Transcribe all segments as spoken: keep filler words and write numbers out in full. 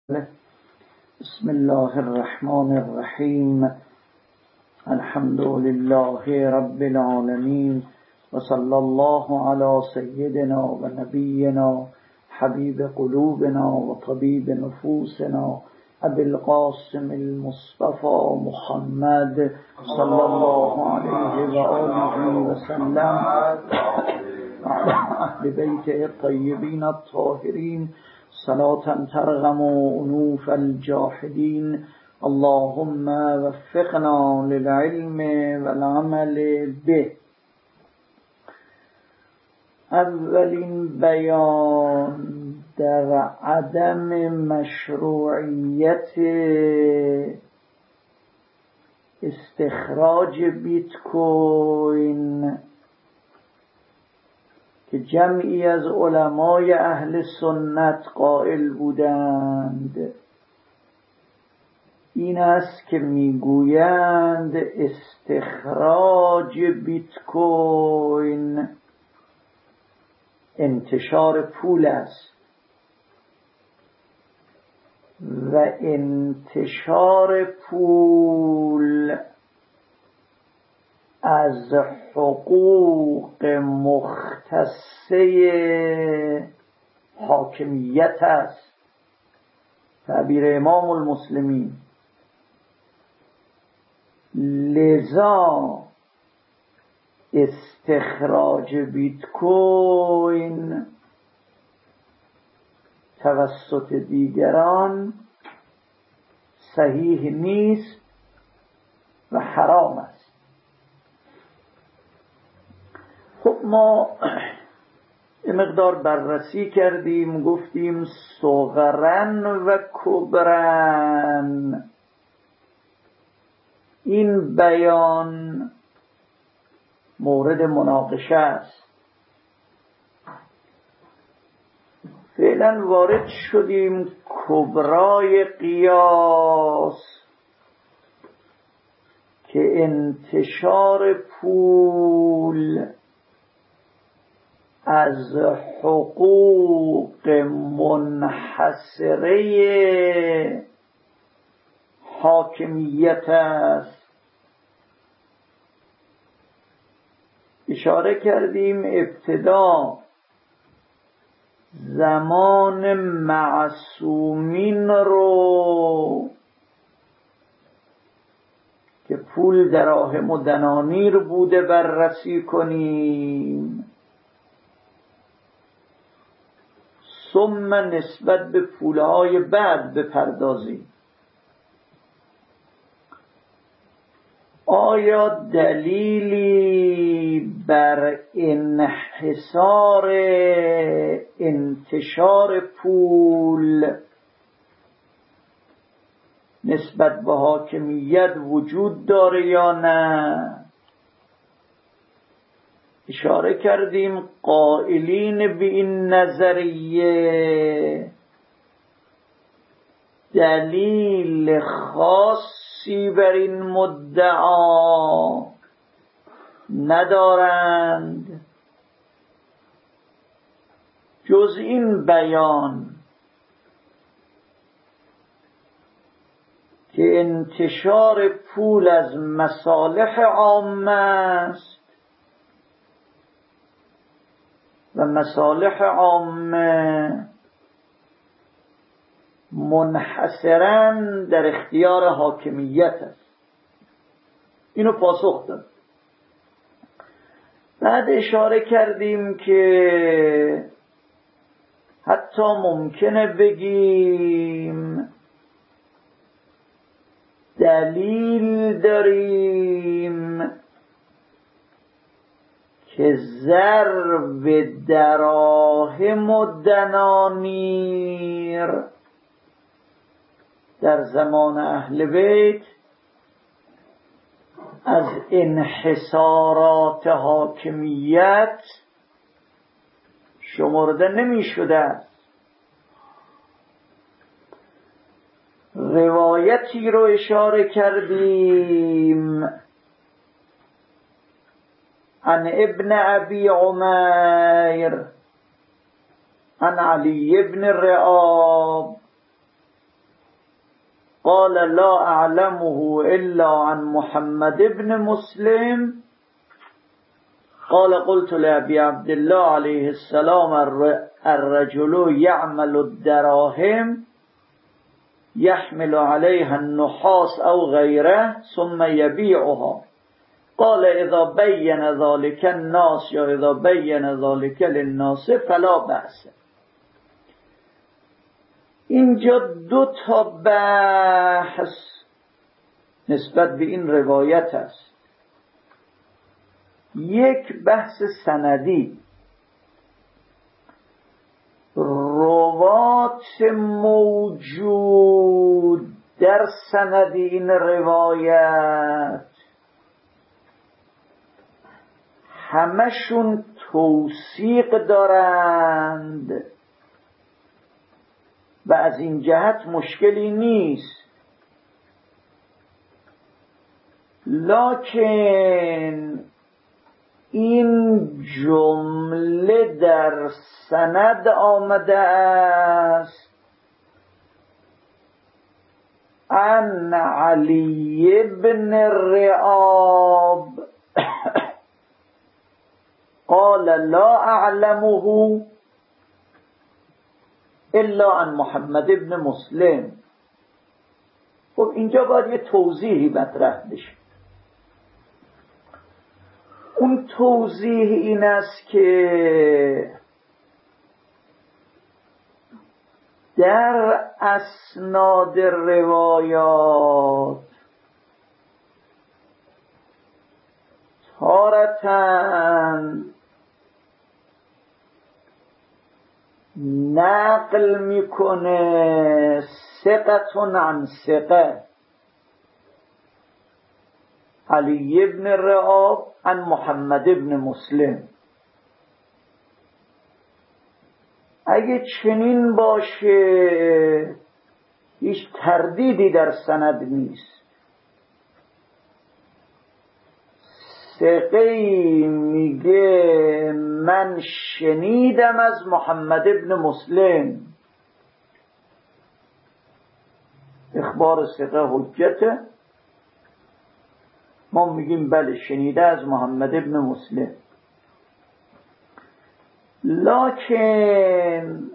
بسم الله الرحمن الرحیم. الحمد لله رب العالمین و صلی الله علی سیدنا و نبینا حبیب قلوبنا و طبیب نفوسنا ابی القاسم المصطفى محمد صلی الله علیه و آله و سلم اهل بیت الطیبین الطاهرین صلاة ترغم انوف الجاحدین. اللهم وفقنا للعلم والعمل به. اولین بیان در عدم مشروعیت استخراج بیت کوین که جمعی از علمای اهل سنت قائل بودند این است که میگویند استخراج بیت کوین انتشار پول است و انتشار پول از حقوق مختصه حاکمیت است. تعبیر امام المسلمین. لذا استخراج بیت کوین توسط دیگران صحیح نیست و حرام است. خب ما یه مقدار بررسی کردیم، گفتیم صغرن و کبرن این بیان مورد مناقشه است. فعلا وارد شدیم کبرای قیاس که انتشار پول از حقوق منحصره حاکمیت است. اشاره کردیم ابتدا زمان معصومین رو که پول دراهم و دنانیر بوده بررسی کنیم، ثم نسبت به پولهای بعد بپردازیم. آیا دلیلی بر انحصار انتشار پول نسبت به حاکمیت وجود داره یا نه؟ اشاره کردیم قائلین به این نظریه دلیل خاصی بر این مدعا ندارند جز این بیان که انتشار پول از مصالح عامه است و مصالح عامه منحصراً در اختیار حاکمیت است. اینو پاسخ داد. بعد اشاره کردیم که حتی ممکنه بگیم دلیل داریم که ضرب دراهم و دنانیر در زمان اهل بیت از انحصارات حاکمیت شمرده نمی شده است. روایتی رو اشاره کردیم عن ابن ابی عمیر عن علی بن رعاب قال لا اعلمه الا عن محمد بن مسلم. قال قلت لأبي عبد الله عليه السلام الرجل يعمل الدراهم يحمل عليها النحاس أو غيره ثم يبيعها. قال إذا بين ذلك الناس یا إذا بين ذلك للناس فلا بأس. اینجا دو تا بحث نسبت به این روایت است. یک بحث سندی، روات موجود در سند این روایت همشون توثیق دارند و از این جهت مشکلی نیست، لکن این جمله در سند آمده است عن علی بن رعاب قال لا اعلمه الا عن محمد بن مسلم. خب اینجا باید یه توضیحی مطرح بشه. اون توضیح این است که در اسناد روایات تارةً نقل میکنه ثقة عن ثقة علی بن رعاب عن محمد بن مسلم. اگه چنین باشه هیچ تردیدی در سند نیست. ثقه‌ای میگه من شنیدم از محمد بن مسلم، اخبار ثقه حجته، ما میگیم بله شنیده از محمد بن مسلم. لکن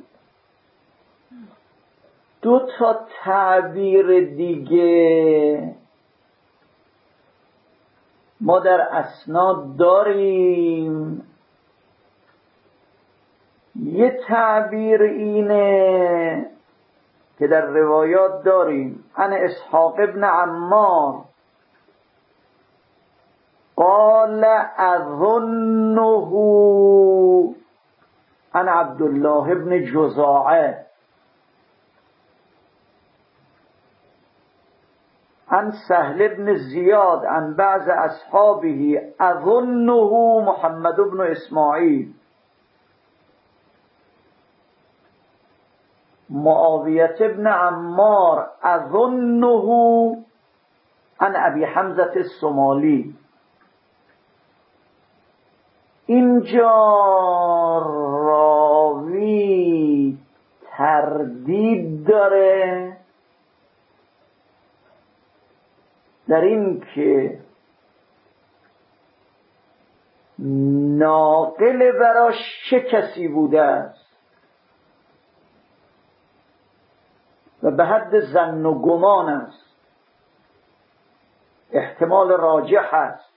دو تا تعبیر دیگه ما در اسناد داریم. یه تعبیر اینه که در روایات داریم عن اسحاق ابن عمار قال اظنه عن عبدالله ابن جزاعه عن سهل ابن زیاد عن بعض اصحابه اظنه محمد بن اسماعیل. معاویة ابن عمار اظنه عن ابی حمزة الصومالی. اینجا راوی تردید داره در این که ناقل براش چه کسی بوده است و به حد ظن و گمان است، احتمال راجح است.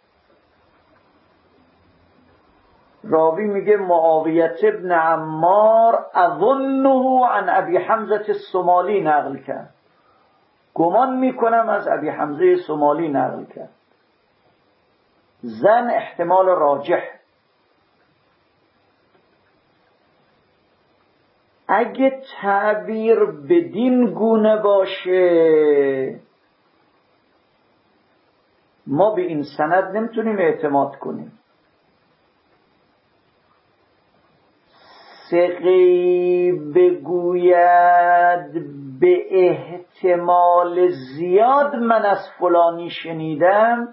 راوی میگه معاویة ابن عمار اظنه عن ابی حمزة الصومالی نقل کرد، گمان میکنم از ابی حمزه صومالی نقل کرد. زن احتمال راجح. اگه تعبیر بدین گونه باشه ما به این سند نمیتونیم اعتماد کنیم. ثقه‌ای بگوید به احتمال زیاد من از فلانی شنیدم،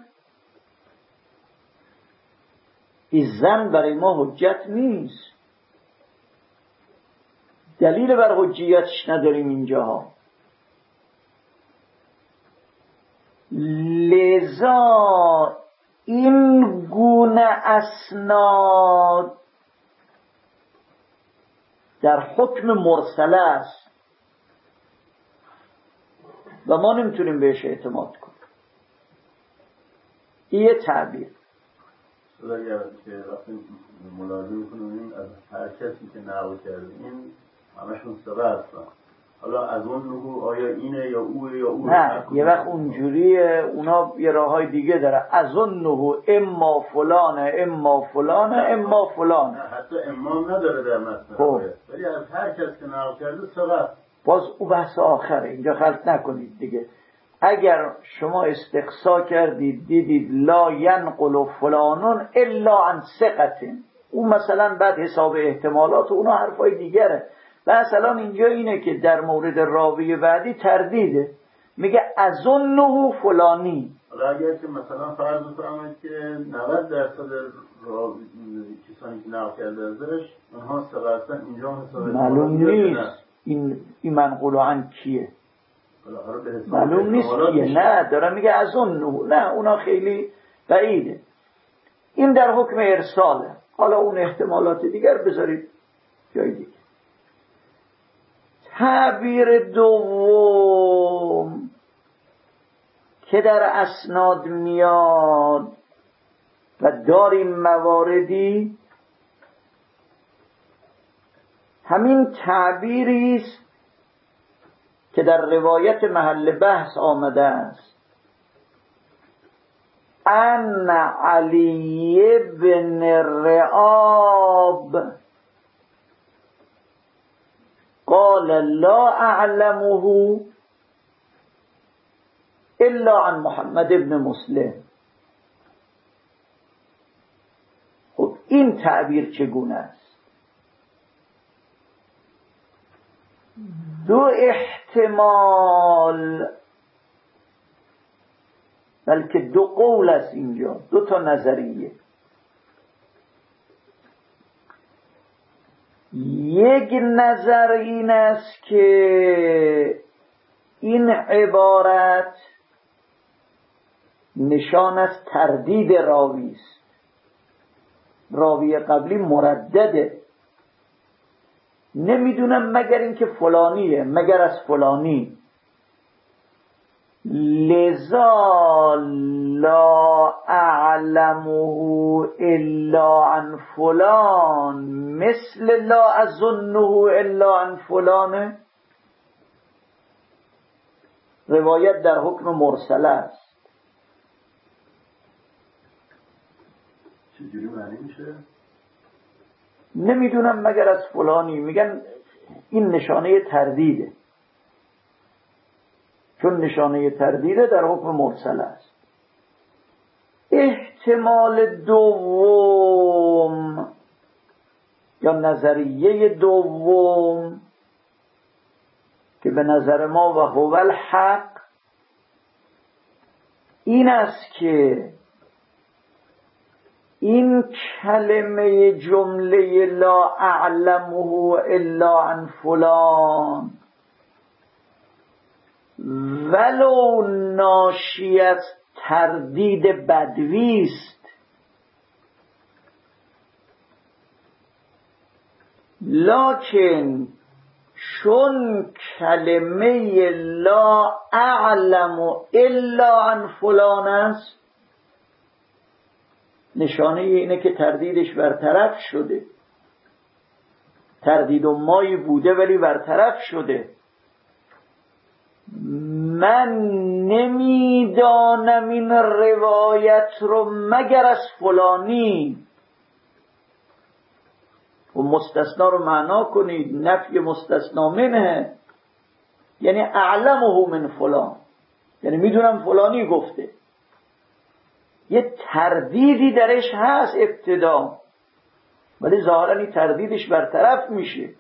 این زن برای ما حجت نیست، دلیل بر حجیتش نداریم اینجاها. لذا این گونه اسناد در حکم مرسله است و ما نمیتونیم بهش اعتماد کنیم. این یه تعبیر. اگر که وقتی ملاحظه میکنیم از هر کسی که نقل کرده این همشون ثقه هستن، حالا از اون نگو آیا اینه یا اوه یا اوه؟ نه، یه وقت اونجوریه، اونا یه راه های دیگه داره. از اون نگو اما فلانه اما فلانه اما فلانه. نه حتی امام نداره در متن، ولی از هر کس که نقل کرده ثقه. باز او بحث آخره، اینجا خلط نکنید دیگه. اگر شما استقصا کردید دیدید لا ینقل فلانون الا عن ثقة، اون مثلا بعد حساب احتمالات و اونا حرفای دیگره. مثلا اینجا اینه که در مورد راوی بعدی تردیده، میگه اظنه فلانی. حالا اگر که مثلا فرض بفرمایید که نود درصد راوی کسانی که نقل کرده ازش اونها ثقه هستن، اینجا حساب معلوم نیست این این منقول عن کیه، معلوم نیست کیه. نه دارم میگه از اون نه اونا خیلی بعیده. این در حکم ارساله. حالا اون احتمالات دیگر بذارید جای دیگه. تعبیر دوم که در اسناد میاد و داریم مواردی، همین تعبیری است که در روایت محل بحث آمده است. ان علی بن رعاب قال لا اعلمه الا عن محمد بن مسلم. خب این تعبیر چگونه است؟ دو احتمال بلکه دو قول است اینجا، دو تا نظریه. یک نظر این است که این عبارت نشان از تردید راوی است، راوی قبلی مردده، نمیدونم مگر اینکه فلانیه، مگر از فلانی، لذا لا اعلمه الا عن فلان مثل لا اظنه الا عن فلانه. روایت در حکم مرسله است. چجوری معنی میشه؟ نمیدونم مگر از فلانی، میگن این نشانه تردیده، چون نشانه تردیده در حکم مرسل است. احتمال دوم یا نظریه دوم که به نظر ما و هو الحق این است که این کلمه جمله لا اعلمه الا عن فلان ولو ناشی از تردید بدوی است، لکن چون کلمه لا اعلم الا عن فلان است، نشانه اینه که تردیدش برطرف شده. تردید و مایی بوده ولی برطرف شده. من نمیدانم این روایت رو مگر از فلانی. و مستثنا رو معنا کنید، نفی مستثنا منه یعنی اعلمه من فلان، یعنی میدونم فلانی گفته. یه تردیدی درش هست ابتدا، ولی ظاهرا این تردیدش برطرف میشه.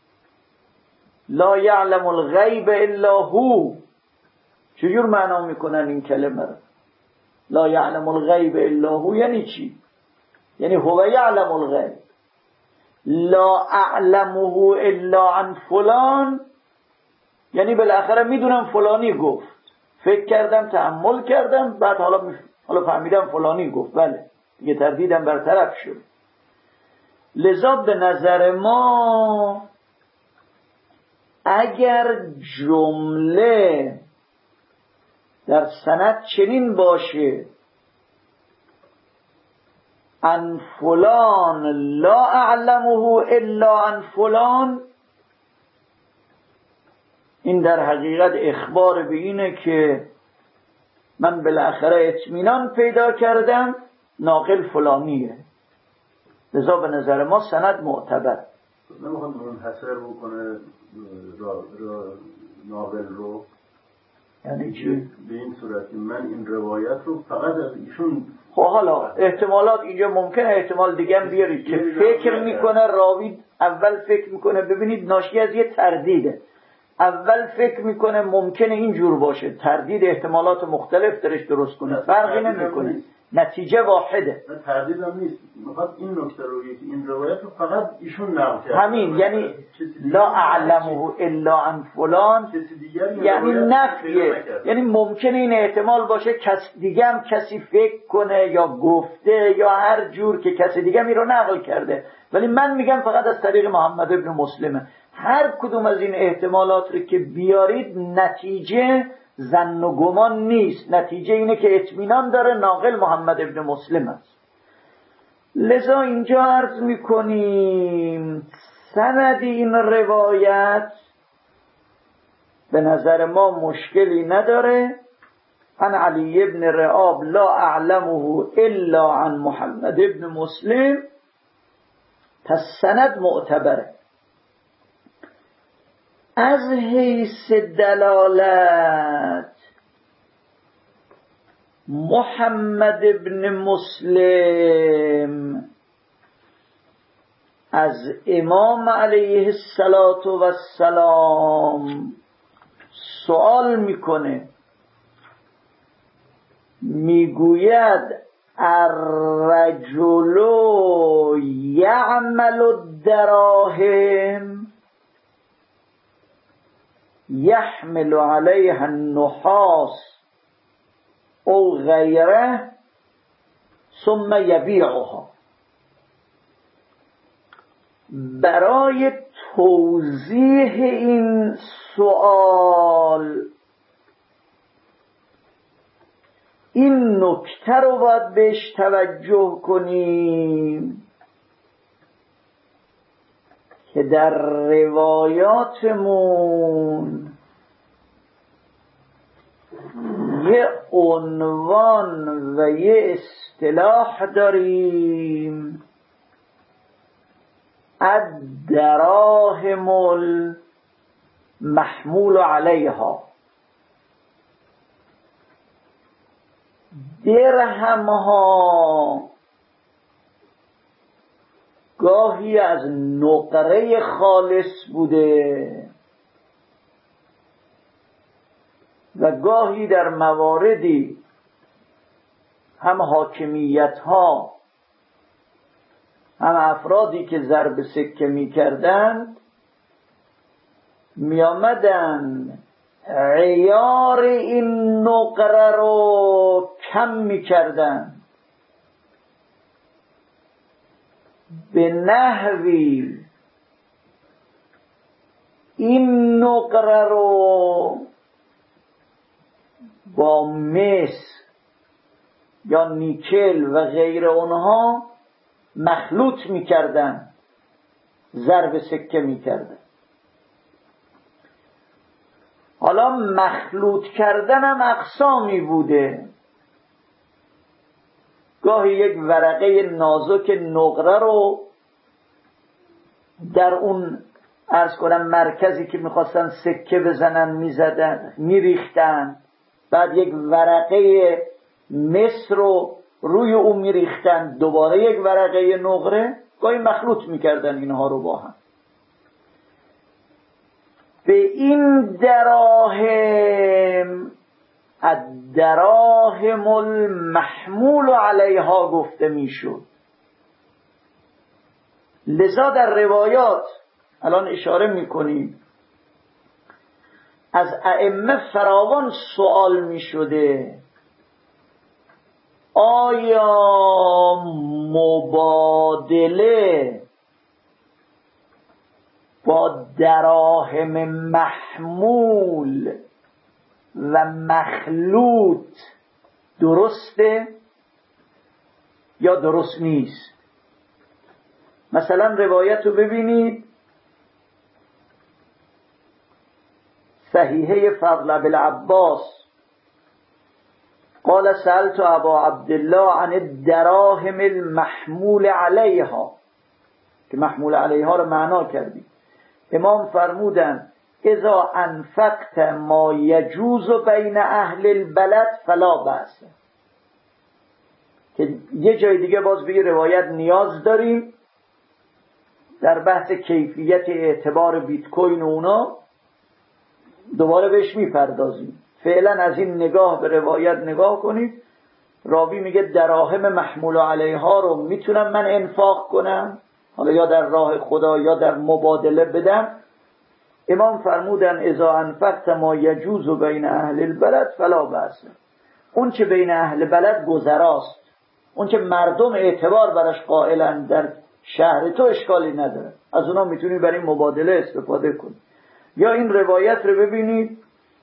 لا یعلم الغیب الا هو، چجور معنا میکنن این کلمه رو؟ لا یعلم الغیب الا هو یعنی چی؟ یعنی هو یعلم الغیب. لا اعلمه الا عن فلان یعنی بالاخره میدونم فلانی گفت، فکر کردم، تأمل کردم، بعد حالا حالا فهمیدم فلانی گفت، بله دیگه تردیدم برطرف شد. لذا به نظر ما اگر جمله در سند چنین باشه عن فلان لا اعلمه الا عن فلان، این در حقیقت اخبار به اینه که من بالاخره اطمینان پیدا کردم ناقل فلانیه. لذا به نظر ما سند معتبر. نمیخواد منحصر بکنه را را ناقل رو، یعنی چی؟ به این صورت که من این روایت رو فقط از ایشون. خب حالا احتمالات اینجا ممکنه احتمال دیگه هم بیارید که فکر میکنه راوی، اول فکر میکنه، ببینید ناشی از یه تردیده، اول فکر میکنه ممکنه اینجور باشه، تردید احتمالات مختلف درش درست کنه، فرقی نمیکنه، نتیجه واحده. نه تردید هم نیست، میخواد این نکته رو که این روایت رو فقط ایشون نقل کرده، همین یعنی لا اعلمه الا عن فلان، یعنی نفیه، یعنی ممکنه این احتمال باشه کس دیگه هم کسی فکر کنه یا گفته یا هر جور که کسی دیگه می رو نقل کرده، ولی من میگم فقط از طریق محمد ابن مسلمه. هر کدوم از این احتمالات رو که بیارید نتیجه ظن و گمان نیست، نتیجه اینه که اطمینان داره ناقل محمد ابن مسلم است. لذا اینجا عرض میکنیم سند این روایت به نظر ما مشکلی نداره. عن علی ابن رعاب لا اعلمه الا عن محمد ابن مسلم، پس سند معتبره. از حیث دلالت محمد ابن مسلم از امام علیه السلام سوال میکنه، میگوید الرجل یعمل الدراهم یحمل علیها النحاس او غیره ثم یبیعها. برای توضیح این سوال این نکته رو باید بهش توجه کنیم که در روایاتمون یه عنوان و یه اصطلاح داریم، الدراهم المحمول علیها. درهم ها گاهی از نقره خالص بوده و گاهی در مواردی هم حاکمیت ها هم افرادی که ضرب سکه می کردند می آمدن عیار این نقره رو کم می کردن به نحوی این نقره رو با مس یا نیکل و غیر اونها مخلوط می کردن، ضرب سکه می کردن. حالا مخلوط کردن هم اقسامی بوده، گاهی یک ورقه نازک نقره رو در اون عرض کنم مرکزی که میخواستن سکه بزنن میزدن میریختن، بعد یک ورقه مس رو روی اون میریختن، دوباره یک ورقه نقره، گاهی مخلوط میکردن اینها رو با هم. به این دراهم الدراهم المحمول علیها گفته میشد. لذا در روایات الان اشاره میکنیم از ائمه فراوان سوال می شده آیا مبادله با دراهم محمول و مخلوط درسته یا درست نیست؟ مثلا روایت رو ببینید، صحیحه فضل بالعباس قال سألت ابا عبدالله عن الدراهم المحمول علیها، که محمول علیها رو معنا کردیم. امام فرمودن اذا انفقت ما یجوز بین اهل البلد فلا بأس. که یه جای دیگه باز به روایت نیاز داریم در بحث کیفیت اعتبار بیت کوین و اونا، دوباره بهش میپردازیم. فعلا از این نگاه به روایت نگاه کنید. راوی میگه دراهم محمول علیها رو میتونم من انفاق کنم، حالا یا در راه خدا یا در مبادله بدم. امام فرمودن اذا انفقت ما یجوز بین اهل البلد فلا بأس. اون چه بین اهل بلد گذراست، اون چه مردم اعتبار براش قائلن در شهر تو اشکالی نداره، از اونا میتونی برای مبادله استفاده کنی. یا این روایت رو ببینید،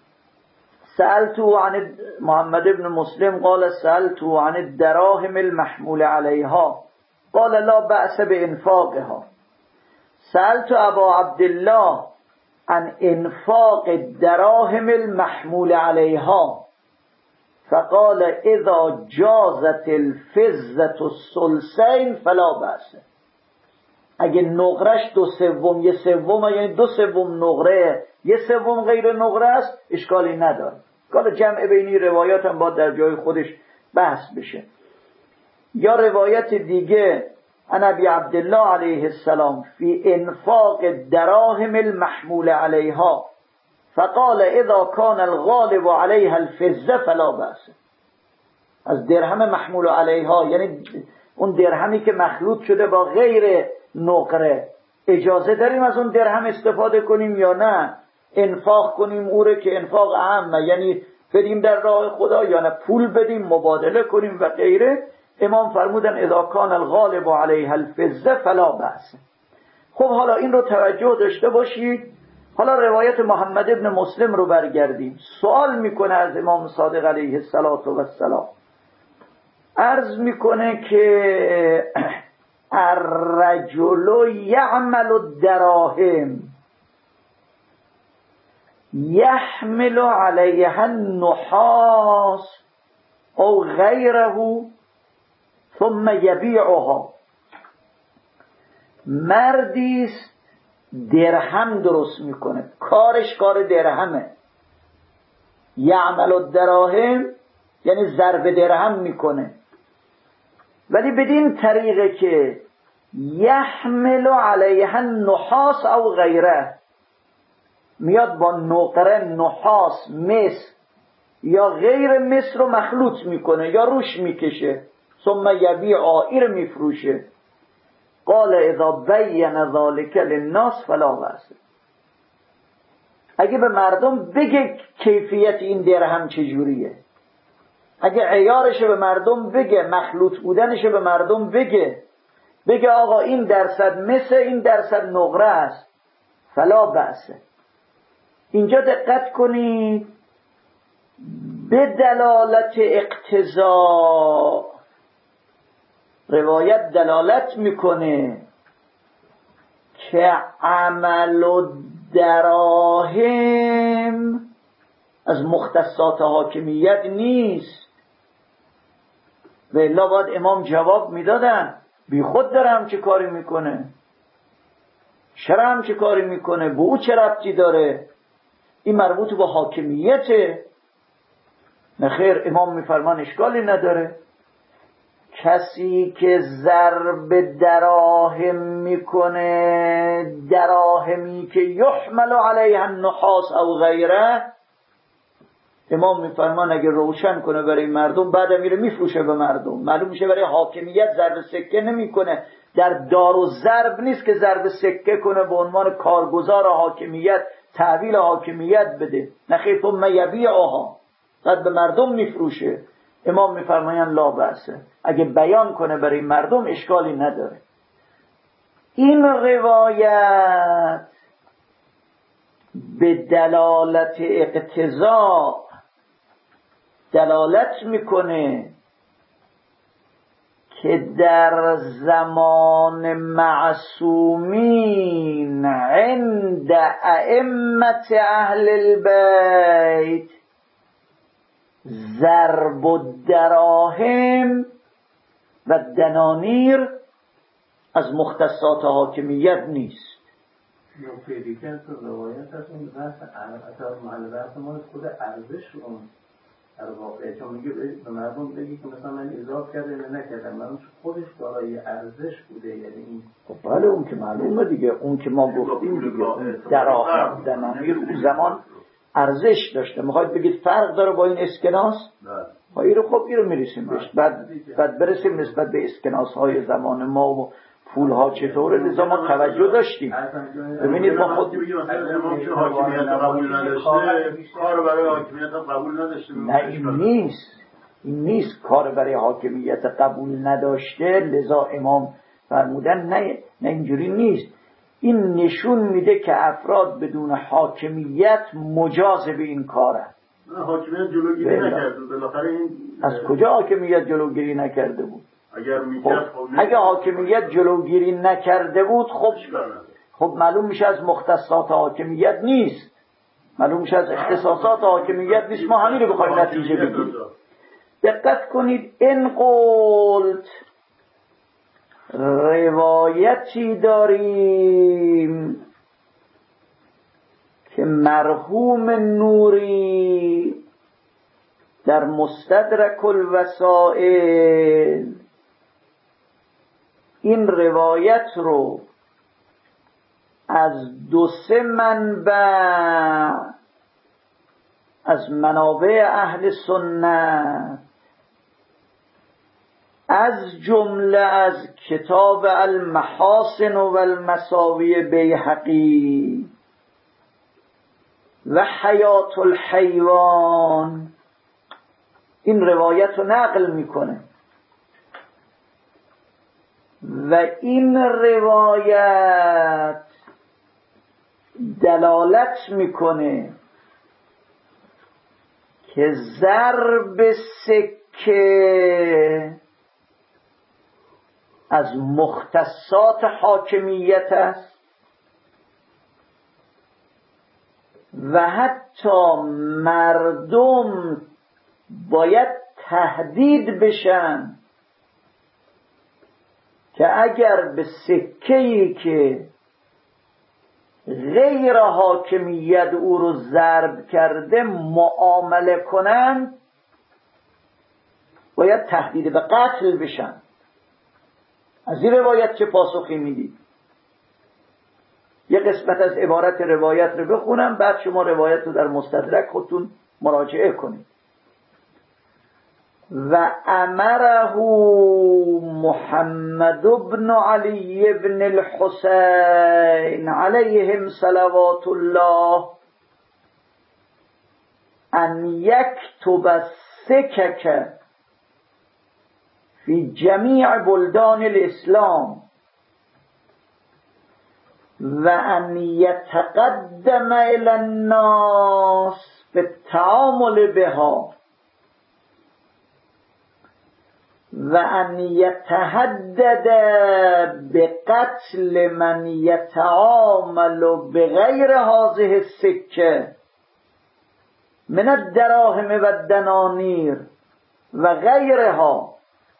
سألتو عن محمد ابن مسلم قال سألتو عن الدراهم المحمول عليها قال لا بأس بانفاقها. سألت ابا عبدالله عن انفاق الدراهم المحمول عليها فقال اذا جازت الفضة الثلثين فلا بأس. اگه نقرش دو سوم یه سوم، یعنی دو سوم نقره یه سوم غیر نقره است، اشکالی نداره. حالا جمع بینی روایات هم باید در جای خودش بحث بشه. یا روایت دیگه عن ابی عبدالله علیه السلام فی انفاق الدراهم المحمول علیها فقال اذا کان الغالب علیها الفضة فلا بأس. از درهم محمول علیها یعنی اون درهمی که مخلوط شده با غیر نقره، اجازه داریم از اون درهم استفاده کنیم یا نه؟ انفاق کنیم او رو که انفاق عامه، یعنی بدیم در راه خدا، یا نه پول بدیم مبادله کنیم و غیره. امام فرمودن اذا کان الغالب علیها الفضة فلا بأس. خب حالا این رو توجه داشته باشید. حالا روایت محمد ابن مسلم رو برگردیم. سوال میکنه از امام صادق علیه السلام، عرض میکنه که الرجل یعمل الدراهم یحمل علیها النحاس او غیره ثم یبیعها. مردیست درهم درست میکنه، کارش کار درهمه. یعمل الدراهم یعنی ضرب درهم میکنه، ولی بدین طریقه که یحمل علیها النحاس او غیره، میاد با نقره، نحاس، مس یا غیر مس رو مخلوط میکنه یا روش میکشه، ثم یبیعها، این رو میفروشه. قال اذا بین ذلك للناس فلا بأس. اگه به مردم بگه کیفیت این درهم چجوریه، اگه عیارش به مردم بگه، مخلوط بودنش به مردم بگه، بگه آقا این درصد مس، این درصد نقره است، فلا بأس. اینجا دقت کنید، به دلالت اقتضا روایت دلالت میکنه که عمل و دراهم از مختصات حاکمیت نیست. و الا باید امام جواب میدادن بی خود داره هم چه کاری میکنه، چرا هم چه کاری میکنه، به او چه ربطی داره، این مربوط به حاکمیته. نخیر، امام میفرمان اشکالی نداره. کسی که ضرب دراهم میکنه، دراهمی که یحمل علیها النحاس او غیره، امام میفرمان اگه روشن کنه برای مردم، بعد میره میفروشه به مردم، معلوم میشه برای حاکمیت ضرب سکه نمیکنه. در دار و ضرب نیست که ضرب سکه کنه به عنوان کارگزار حاکمیت تحویل حاکمیت بده، نخیر ثم یبیعها، بعد به مردم میفروشه. امام میفرمایند لا بأسه، اگه بیان کنه برای مردم اشکالی نداره. این روایت به دلالت اقتضا دلالت میکنه که در زمان معصومین عند ائمة اهل البیت ضرب الدراهم و دنانیر از مختصات حاکمیت نیست. نکته دیگر تو روایت هست اون بحث اثر محل بحث ما خود ارزش اون در واقع، چون میگه به مردم بگی که مثلا من اضافه کرده یا نکردم، من خودش دارای ارزش بوده. یعنی این خب بله اون که معلومه دیگه، اون که ما گفتیم دیگه دراهم دنانیر اون زمان ارزش داشته. میخواید بگید فرق داره با این اسکناس؟ ما اینو خب اینو میرسیم بهش، بعد بعد برسیم نسبت به اسکناس های زمان ما و پول ها چطوره. لذا ما توجه داشتیم. ببینید ما خود حاکمیت قبول نداشته، کار برای حاکمیت قبول نداشته. نه این نیست، این نیست کار برای حاکمیت قبول نداشته. لذا امام فرمودن نه نه اینجوری نیست. این نشون میده که افراد بدون حاکمیت مجاز به این کاره. حاکمیت جلوگیری نکرده بالاخره. این از کجا حاکمیت جلوگیری نکرده بود؟ اگر میکرد خب اگه حاکمیت جلوگیری نکرده بود خب خب معلوم میشه از مختصات حاکمیت نیست، معلوم میشه از اختصاصات حاکمیت نیست. ما همین رو بخوایم نتیجه بگیریم. دقت کنید، این قلت روایتی داریم که مرحوم نوری در مستدرک الوسائل این روایت رو از دو سه منبع از منابع اهل سنت، از جمله از کتاب المحاسن و المساوی بیهقی و حیات الحیوان این روایت رو نقل میکنه و این روایت دلالت میکنه که ضرب سکه از مختصات حاکمیت است و حتی مردم باید تهدید بشن که اگر به سکه‌ای که غیر حاکمیت او رو ضرب کرده معامله کنند باید تهدید به قتل بشن. از این روایت چه پاسخی میدید؟ یه قسمت از عبارت روایت رو بخونم، بعد شما روایت رو در مستدرک خودتون مراجعه کنید. و امره محمد بن علی بن الحسین علیهم صلوات الله ان یکتب السکک فی جمیع بلدان الاسلام و ان یتقدم الی الناس بالتعامل بها و ان یتهدد بقتل من یتعامل بغیر هذه السکه من الدراهم و الدنانیر و غیرها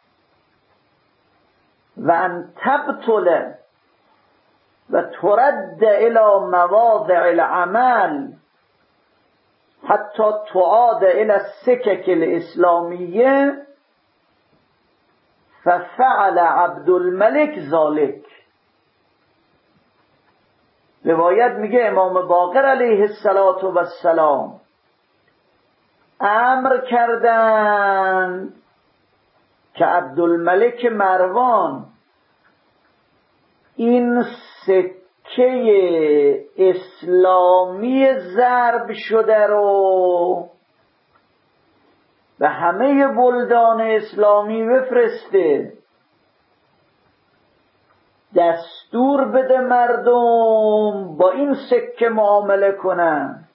و ان تبطل و ترد الى مواضع العمل حتی تعاد الى السکک الاسلامیه ففعل عبدالملک ذالک. روایت میگه امام باقر علیه السلام امر کردند که عبدالملک مروان این سکه سکه اسلامی ضرب شده رو به همه بلدان اسلامی بفرسته، دستور بده مردم با این سکه معامله کنن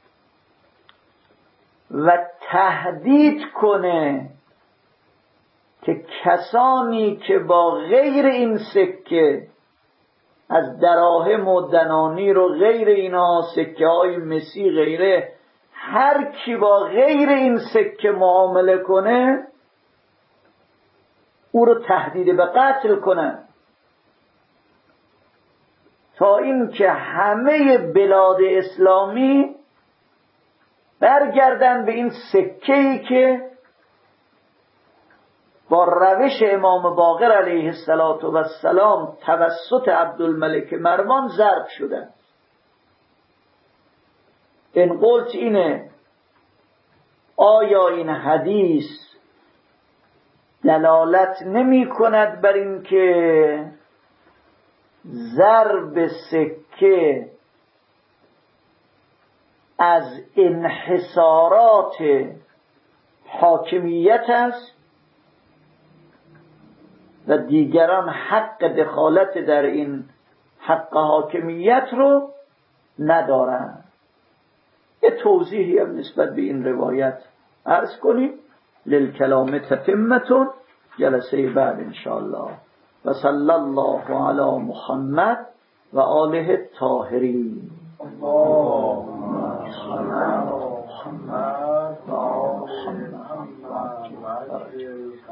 و تهدید کنه که کسانی که با غیر این سکه از دراهم و دنانیر و غیر اینا، سکه های مسی غیره، هر کی با غیر این سکه معامله کنه او رو تهدید به قتل کنه، تا اینکه همه بلاد اسلامی برگردن به این سکه‌ای که با روش امام باقر علیه السلام توسط عبدالملک مروان ضرب شده. این قلت اینه آیا این حدیث دلالت نمی کند بر این که ضرب سکه از انحصارات حاکمیت است و دیگران حق دخالت در این حق حاکمیت رو ندارن؟ یه توضیحی هم نسبت به این روایت عرض کنیم. للکلام تتمتون، جلسه بعد انشاءالله. و صلی الله علی محمد و آله الطاهرین. اللهم صل علی محمد و آل محمد.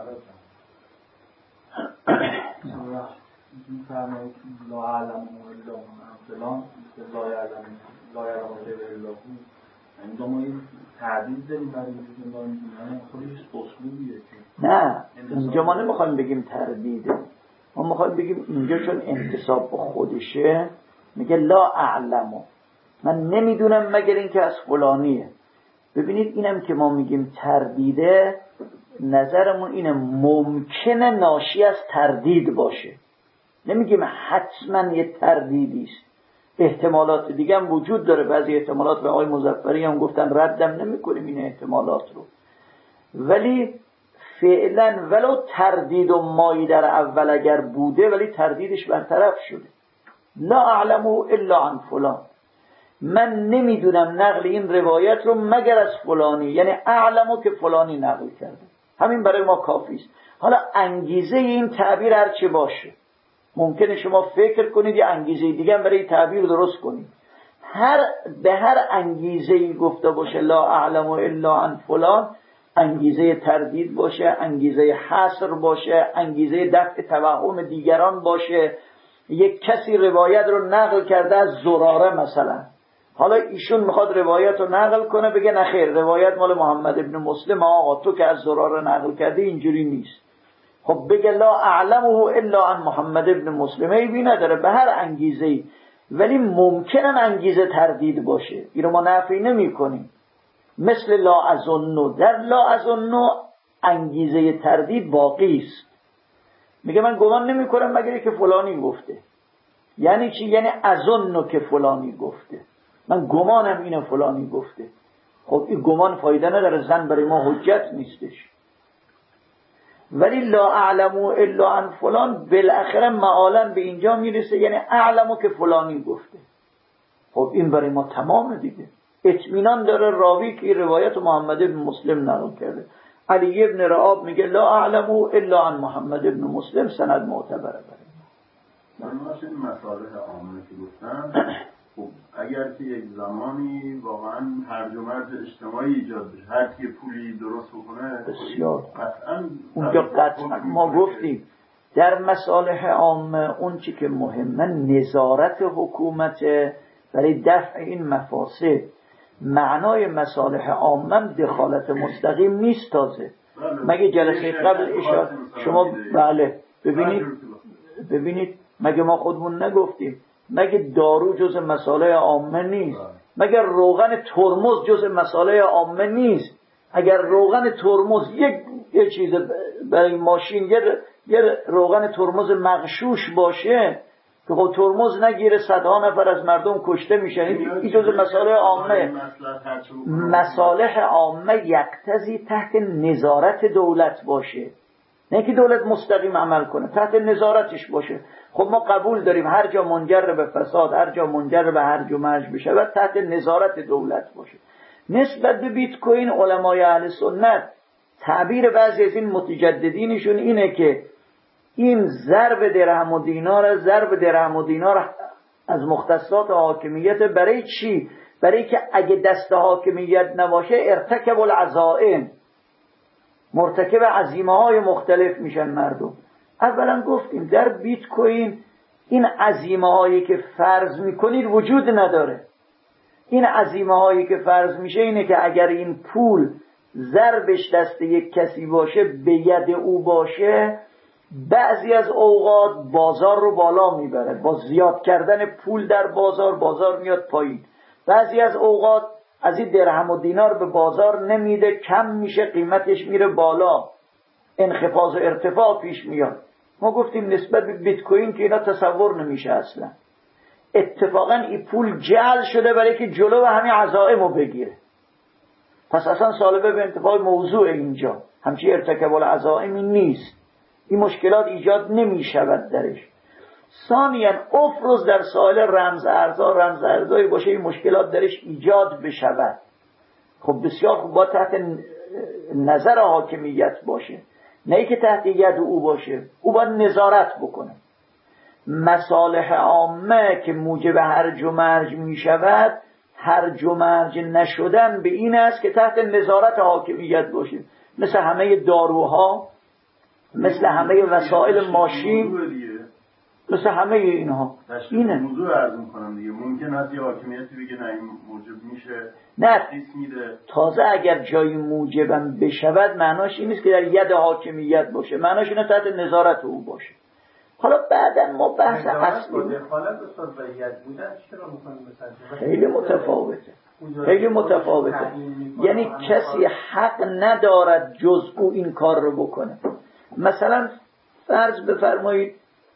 میفرمایید لا اعلم الا فلان لا اعلم لا اعلم الا هو. اینجا ما این تعدیل داریم برای این خودش اسلوبیه که نه، اینجا ما نمیخوایم بگیم تردیده، ما میخوایم بگیم اینجا چون انتساب به خودشه میگه لا اعلمو، من نمیدونم مگر اینکه از فلانیه. ببینید اینم که ما میگیم تردیده، نظرمون اینه ممکنه ناشی از تردید باشه، نمیگیم حتما یه تردیدیست. احتمالات دیگه هم وجود داره، بعضی احتمالات به آقای مظفری هم گفتن ردم نمی کنیم این احتمالات رو، ولی فعلا ولو تردید و مایی در اول اگر بوده ولی تردیدش برطرف شده. لا اعلمو الا عن فلان، من نمیدونم نقل این روایت رو مگر از فلانی، یعنی اعلمو که فلانی نقل کرده، همین برای ما کافی است. حالا انگیزه این تعبیر هر چه باشه، ممکنه شما فکر کنید یه انگیزه دیگه هم برای تعبیر درست کنید، هر به هر انگیزه‌ای گفته باشه لا اعلمو الا عن فلان، انگیزه تردید باشه، انگیزه حصر باشه، انگیزه دفع توهم دیگران باشه. یک کسی روایت رو نقل کرده از زراره مثلا، حالا ایشون میخواد روایت رو نقل کنه، بگه نخیر روایت مال محمد ابن مسلم، آقا تو که از زراره نقل کرده اینجوری نیست. خب بگه لا اعلمه الا عن محمد ابن مسلم، ای بی نداره به هر انگیزه‌ای، ولی ممکنن انگیزه تردید باشه، این رو ما نفی نمی کنیم. مثل لا اظنو، در لا اظنو انگیزه تردید باقی است، میگه من گمان نمی کنم مگر که فلانی گفته. یعنی چی؟ یعنی اظنو که فلانی گفته، من گمانم اینه فلانی گفته. خب این گمان فایده نداره، زن برای ما حجت نیستش. ولی لا اعلمو الا عن فلان بالاخره معالاً به اینجا میرسه، یعنی اعلمو که فلانی گفته. خب این برای ما تمامه دیگه، اطمینان داره راوی که روایت محمد ابن مسلم نقل کرده. علی ابن رعاب میگه لا اعلمو الا عن محمد ابن مسلم، سند معتبره برای ما. من باشه این مصالح عامه که گفتم، خب اگر که یک زمانی واقعا هرج و مرج اجتماعی ایجاد بشه، هر کی پولی درست بکنه، بسیار قطعاً اونجا قطعا ما گفتیم در مصالح عامه اون چی که مهمه نظارت حکومت برای دفع این مفاسد. معنای مصالح عامه دخالت مستقیم نیست. تازه مگه جلسه قبل اشاره شما بله ببینید ببینید مگه ما خودمون نگفتیم مگه دارو جز مصالح عامه نیست؟ مگر روغن ترمز جز مصالح عامه نیست؟ اگر روغن ترمز یک یه چیز برای ماشین، یه روغن ترمز مغشوش باشه، که خب ترمز نگیره صدها نفر از مردم کشته میشن. این جزء مصالح عامه. مصالح عامه یقتضی تحت نظارت دولت باشه، نه که دولت مستقیم عمل کنه، تحت نظارتش باشه. خب ما قبول داریم هر جا منجر به فساد، هر جا منجر به هرج و مرج بشه و تحت نظارت دولت باشه. نسبت به بیت کوین علمای اهل سنت تعبیر بعضی از این متجددینشون اینه که این ضرب درهم و دینار ضرب درهم و دینار از مختصات حاکمیت. برای چی؟ برای که اگه دست حاکمیت نباشه ارتکب العزائم، مرتکب عزیمه های مختلف میشن مردم. اولا گفتیم در بیت کوین این عزیمه هایی که فرض میکنید وجود نداره. این عزیمه هایی که فرض میشه اینه که اگر این پول ضربش دست یک کسی باشه، به ید او باشه، بعضی از اوقات بازار رو بالا میبره. با زیاد کردن پول در بازار، بازار میاد پایین. بعضی از اوقات از این درهم و دینار به بازار نمیده، کم میشه، قیمتش میره بالا، انخفاض و ارتفاع پیش میاد. ما گفتیم نسبت به بیت کوین که اینا تصور نمیشه اصلا. اتفاقا این پول جعل شده برای که جلو همین عزائم رو بگیره. پس اصلا سالبه به انتفاع موضوع اینجا همچی ارتکاب العزائمی نیست. این مشکلات ایجاد نمی شود درش. ثانیاً افرز در سائل رمز ارزا، رمز ارزایی باشه این مشکلات درش ایجاد بشود. خب بسیار خوب، با تحت نظر حاکمیت باشه، نه ای که تحت ید او باشه. او باید نظارت بکنه. مصالح عامه که موجب هرج و مرج می شود، هرج و مرج نشدن به این است که تحت نظارت حاکمیت باشه. مثل همه داروها، مثل همه وسایل ماشین، مثل همه اینها. اینه موضوع عرض می‌کنم دیگه. ممکن است یه حاکمیتی بگه نه این موجب میشه، نه تازه اگر جایی موجبم بشود معناش این نیست که در ید حاکمیت باشه، معناش اینه تحت نظارت او باشه. حالا بعداً ما بحث اصلی خیلی متفاوته، خیلی متفاوته. یعنی کسی حق ندارد جز او این کار رو بکنه. مثلا فرض بفرمایید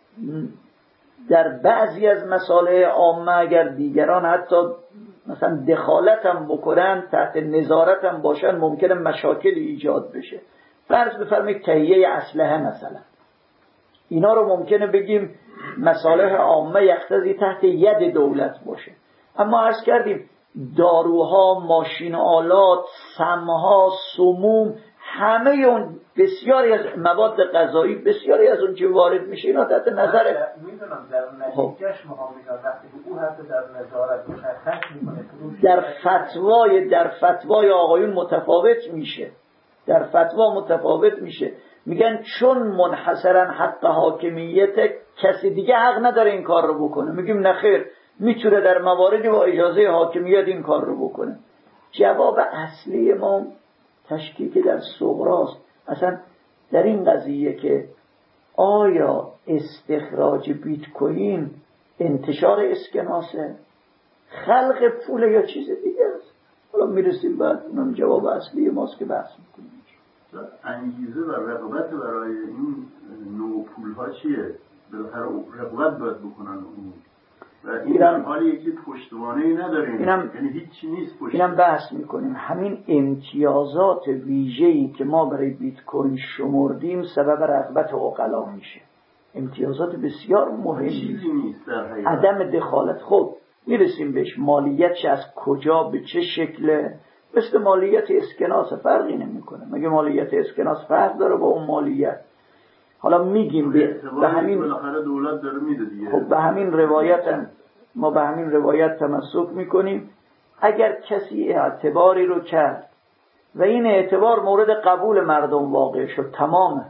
در بعضی از مصالح عامه اگر دیگران حتی مثلا دخالت هم بکنن، تحت نظارت هم باشن، ممکنه مشاکل ایجاد بشه. فرض بفرمایید تهیه اسلحه مثلا، اینا رو ممکنه بگیم مصالح عامه یقتضی تحت ید دولت باشه. اما عرض کردیم داروها، ماشین آلات، سمها، سموم، همه اون بسیاری از مواد غذایی، بسیاری از اون چه وارد میشه اینا تحت نظر. میدونم در نتیجهش میخوام بگم وقتی که او حتی در نظارت مشخص میکنه در فتوای در فتوای آقایون متفاوت میشه، در فتوا متفاوت میشه. میگن چون منحصرا حق حاکمیت، کسی دیگه حق نداره این کار رو بکنه. میگیم نخیر، میتونه در مواردی با اجازه حاکمیت این کار رو بکنه. جواب اصلی ما تشکیک در صغراست. اصلا در این قضیه که آیا استخراج بیت کوین انتشار اسکناسه، خلق پول یا چیز دیگه است؟ حالا میرسیم بعد اونم جواب اصلی ماست که بحث میکنیم. انگیزه و رغبت برای این نوع پول‌ها چیه؟ بالاخره رغبت باید بکنن اون و این در حالی که پشتوانه‌ای نداریم، یعنی هیچی نیست پشت. اینم بحث میکنیم. همین امتیازات ویژه‌ای که ما برای بیت کوین شمردیم سبب رغبت عقلا میشه. امتیازات بسیار مهمی، عدم دخالت. خب میرسیم بهش. مالیت چه، از کجا، به چه شکله؟ مثل مالیت اسکناس فرقی نمیکنه. مگه مالیت اسکناس فرق داره با اون مالیت؟ حالا میگیم به, به همین دولت داره میده دیگه. خب به همین روایت ما به همین روایت تمسک میکنیم. اگر کسی اعتباری رو کرد و این اعتبار مورد قبول مردم واقع شد، تمامه،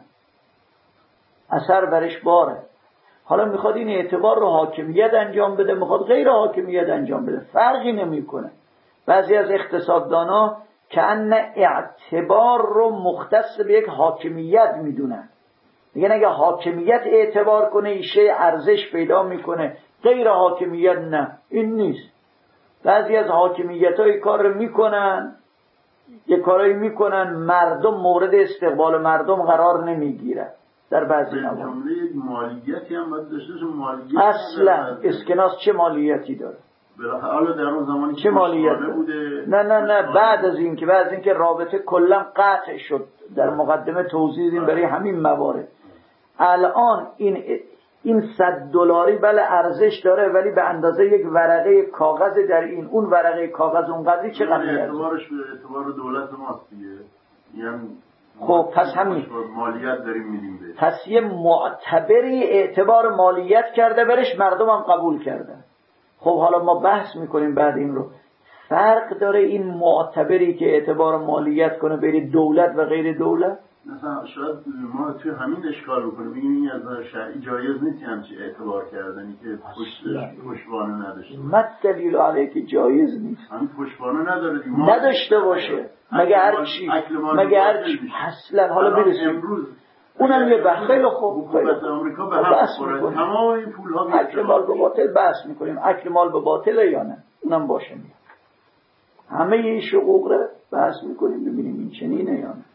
اثر برش باره. حالا میخواد این اعتبار رو حاکمیت انجام بده، میخواد غیر حاکمیت انجام بده، فرقی نمیکنه. بعضی از اقتصاددانا که ان اعتبار رو مختص به یک حاکمیت میدونن. میگن اگه حاکمیت اعتبار کنه این شی ارزش پیدا میکنه، غیر حاکمیت نه. این نیست. بعضی از حاکمیت های کار رو میکنن، یک کارایی میکنن، مردم مورد استقبال مردم قرار نمیگیرن. در بعضی موارد. جمله مالیتی هم باید داشته باشه. مالیت اصلا اسکناس چه مالیتی داره؟ حالا در اون زمانی چه مالیتی بوده؟ نه نه نه بعد از این که بعد از این که رابطه کلا قطع شد در مقدمه توضیح دادیم برای همین موارد. الان این این صد دلاری بله ارزش داره ولی به اندازه یک ورقه کاغذ در این اون ورقه کاغذ اونقدری چقدر میارزه؟ اعتبارش به اعتبار دولت ماست دیگه. یعنی خب پس همین مالیت داریم میدیم بهش. پس یه معتبری اعتبار مالیت کرده برش مردم هم قبول کردن. خب حالا ما بحث میکنیم بعد این رو فرق داره این معتبری که اعتبار مالیت کنه بین دولت و غیر دولت؟ مثلا شاید ما توی همین اشکال بکنیم بگیم این از نظر شرعی جایز نیست همچی اعتبار کردنی که پشتوانه نداشته باشه. مت دلیل علیه که جایز نیست. همین پشتوانه نداره نداشته باشه مگه هر چی مگه هر چی اصلا حالا برسیم امروز اونم یه بحث خیلی خوب حکومت آمریکا به هم خورد تمام این پول‌ها اکل مال به باطل بحث میکنیم اکل مال به باطل یا نه اونم باشه همه این حقوق رو بحث میکنیم ببینیم این چنینه یا نه.